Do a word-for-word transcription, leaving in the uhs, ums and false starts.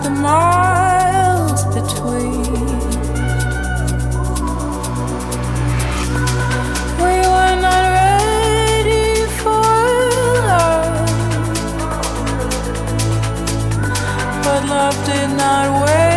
the miles between. We were not ready for love, but love did not wait.